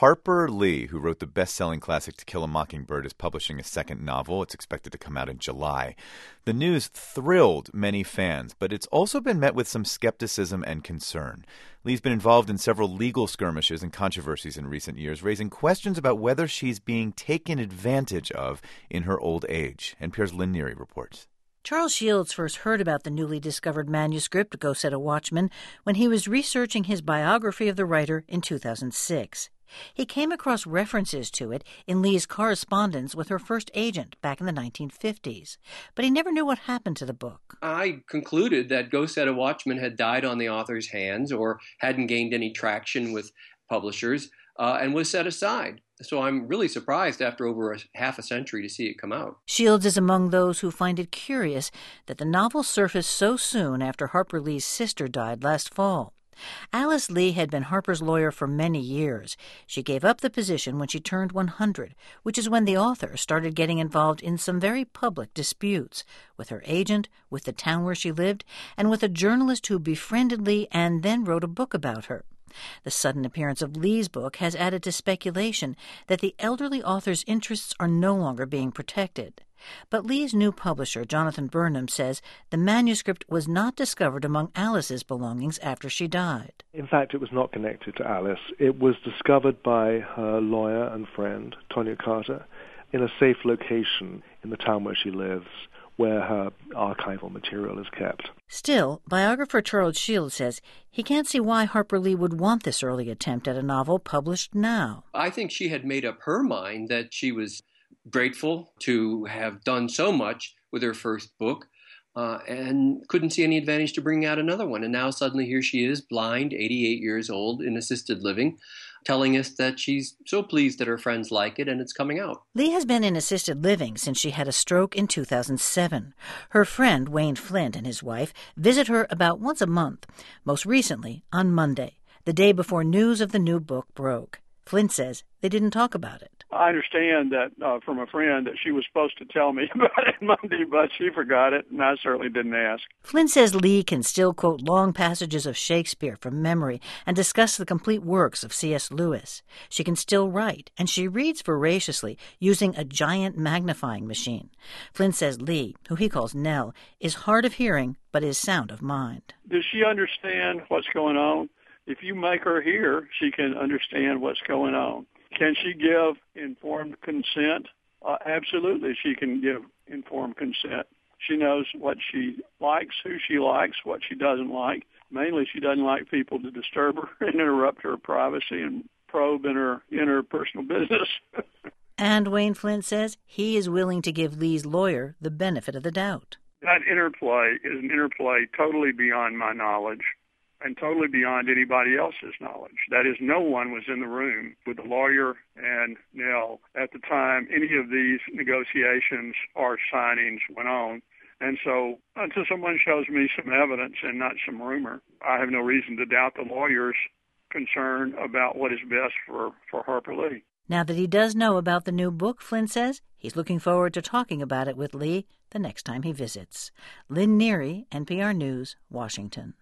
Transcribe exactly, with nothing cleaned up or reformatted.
Harper Lee, who wrote the best-selling classic To Kill a Mockingbird, is publishing a second novel. It's expected to come out in July. The news thrilled many fans, but it's also been met with some skepticism and concern. Lee's been involved in several legal skirmishes and controversies in recent years, raising questions about whether she's being taken advantage of in her old age. N P R's Lynn Neary reports. Charles Shields first heard about the newly discovered manuscript, Go Set a Watchman, when he was researching his biography of the writer in two thousand six. He came across references to it in Lee's correspondence with her first agent back in the nineteen fifties, but he never knew what happened to the book. I concluded that Go Set a Watchman had died on the author's hands or hadn't gained any traction with publishers uh, and was set aside. So I'm really surprised after over a half a century to see it come out. Shields is among those who find it curious that the novel surfaced so soon after Harper Lee's sister died last fall. Alice Lee had been Harper's lawyer for many years. She gave up the position when she turned one hundred, which is when the author started getting involved in some very public disputes with her agent, with the town where she lived, and with a journalist who befriended Lee and then wrote a book about her. The sudden appearance of Lee's book has added to speculation that the elderly author's interests are no longer being protected. But Lee's new publisher, Jonathan Burnham, says the manuscript was not discovered among Alice's belongings after she died. In fact, it was not connected to Alice. It was discovered by her lawyer and friend, Tonya Carter, in a safe location in the town where she lives, where her archival material is kept. Still, biographer Charles Shields says he can't see why Harper Lee would want this early attempt at a novel published now. I think she had made up her mind that she was grateful to have done so much with her first book uh, and couldn't see any advantage to bring out another one. And now suddenly here she is, blind, eighty-eight years old, in assisted living, telling us that she's so pleased that her friends like it and it's coming out. Lee has been in assisted living since she had a stroke in two thousand seven. Her friend, Wayne Flint, and his wife visit her about once a month, most recently on Monday, the day before news of the new book broke. Flint says they didn't talk about it. I understand that uh, from a friend that she was supposed to tell me about it Monday, but she forgot it, and I certainly didn't ask. Flint says Lee can still quote long passages of Shakespeare from memory and discuss the complete works of C S Lewis. She can still write, and she reads voraciously using a giant magnifying machine. Flint says Lee, who he calls Nell, is hard of hearing but is sound of mind. Does she understand what's going on? If you make her hear, she can understand what's going on. Can she give informed consent? Uh, absolutely, she can give informed consent. She knows what she likes, who she likes, what she doesn't like. Mainly, she doesn't like people to disturb her and interrupt her privacy and probe in her inner personal business. And Wayne Flint says he is willing to give Lee's lawyer the benefit of the doubt. That interplay is an interplay totally beyond my knowledge and totally beyond anybody else's knowledge. That is, no one was in the room with the lawyer and Nell at the time any of these negotiations or signings went on. And so until someone shows me some evidence and not some rumor, I have no reason to doubt the lawyer's concern about what is best for, for Harper Lee. Now that he does know about the new book, Flint says he's looking forward to talking about it with Lee the next time he visits. Lynn Neary, N P R News, Washington.